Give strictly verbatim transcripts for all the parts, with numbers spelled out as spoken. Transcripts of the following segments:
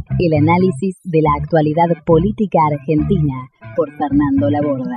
El análisis de la actualidad política argentina por Fernando Laborda.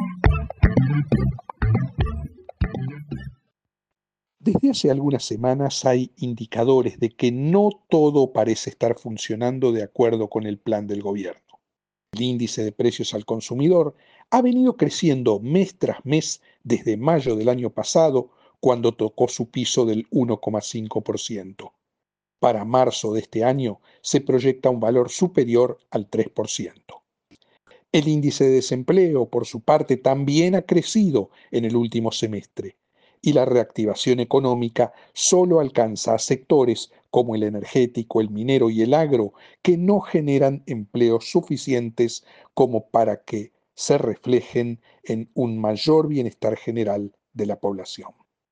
Desde hace algunas semanas hay indicadores de que no todo parece estar funcionando de acuerdo con el plan del gobierno. El índice de precios al consumidor ha venido creciendo mes tras mes desde mayo del año pasado, cuando tocó su piso del uno coma cinco por ciento. Para marzo de este año se proyecta un valor superior al tres por ciento. El índice de desempleo, por su parte, también ha crecido en el último semestre, y la reactivación económica solo alcanza a sectores como el energético, el minero y el agro, que no generan empleos suficientes como para que se reflejen en un mayor bienestar general de la población.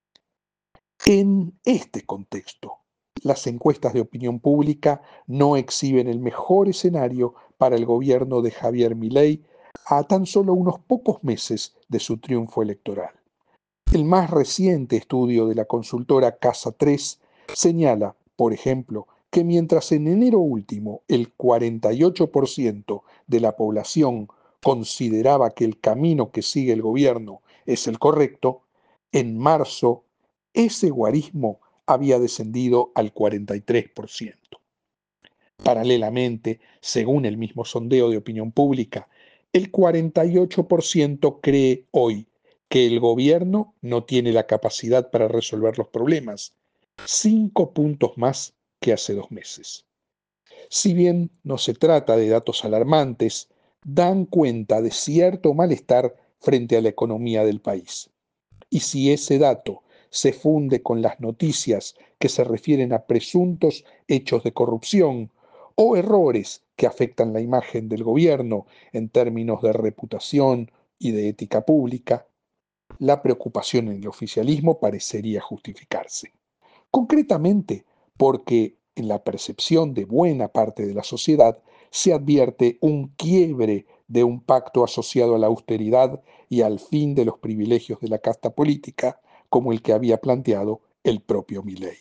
En este contexto, las encuestas de opinión pública no exhiben el mejor escenario para el gobierno de Javier Milei a tan solo unos pocos meses de su triunfo electoral. El más reciente estudio de la consultora Casa tres señala, por ejemplo, que mientras en enero último el cuarenta y ocho por ciento de la población consideraba que el camino que sigue el gobierno es el correcto, en marzo ese guarismo había descendido al cuarenta y tres por ciento. Paralelamente, según el mismo sondeo de opinión pública, el cuarenta y ocho por ciento cree hoy que el gobierno no tiene la capacidad para resolver los problemas, cinco puntos más que hace dos meses. Si bien no se trata de datos alarmantes, dan cuenta de cierto malestar frente a la economía del país. Y si ese dato se funde con las noticias que se refieren a presuntos hechos de corrupción o errores que afectan la imagen del gobierno en términos de reputación y de ética pública, la preocupación en el oficialismo parecería justificarse. Concretamente, porque en la percepción de buena parte de la sociedad se advierte un quiebre de un pacto asociado a la austeridad y al fin de los privilegios de la casta política, como el que había planteado el propio Milei.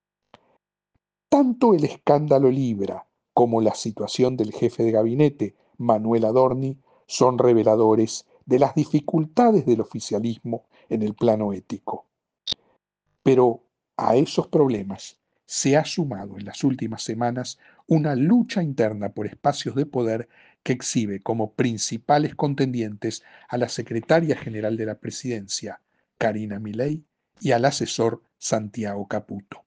Tanto el escándalo Libra como la situación del jefe de gabinete, Manuel Adorni, son reveladores de las dificultades del oficialismo en el plano ético. Pero a esos problemas se ha sumado en las últimas semanas una lucha interna por espacios de poder que exhibe como principales contendientes a la secretaria general de la presidencia, Karina Milei, y al asesor Santiago Caputo.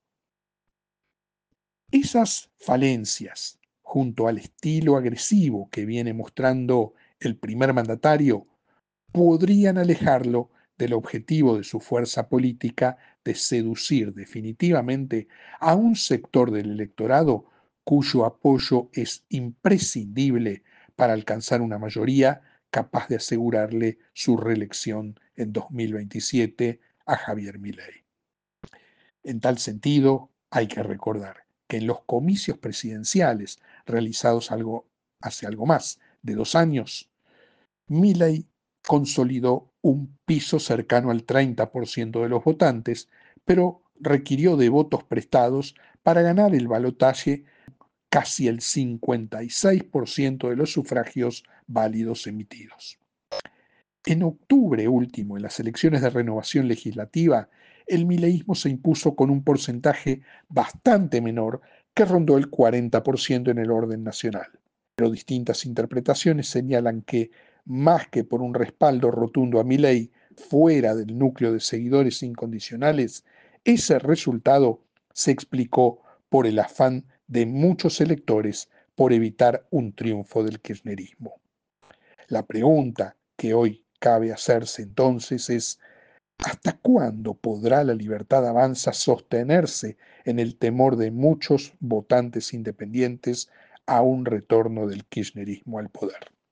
Esas falencias, junto al estilo agresivo que viene mostrando el primer mandatario, podrían alejarlo del objetivo de su fuerza política de seducir definitivamente a un sector del electorado cuyo apoyo es imprescindible para alcanzar una mayoría capaz de asegurarle su reelección en dos mil veintisiete a Javier Milei. En tal sentido, hay que recordar que en los comicios presidenciales realizados algo, hace algo más de dos años, Milei consolidó un piso cercano al treinta por ciento de los votantes, pero requirió de votos prestados para ganar el balotaje casi el cincuenta y seis por ciento de los sufragios válidos emitidos. En octubre último, en las elecciones de renovación legislativa, el mileísmo se impuso con un porcentaje bastante menor que rondó el cuarenta por ciento en el orden nacional. Pero distintas interpretaciones señalan que, más que por un respaldo rotundo a Milei fuera del núcleo de seguidores incondicionales, ese resultado se explicó por el afán de muchos electores por evitar un triunfo del kirchnerismo. La pregunta que hoy cabe hacerse entonces es: ¿hasta cuándo podrá la Libertad Avanza sostenerse en el temor de muchos votantes independientes a un retorno del kirchnerismo al poder?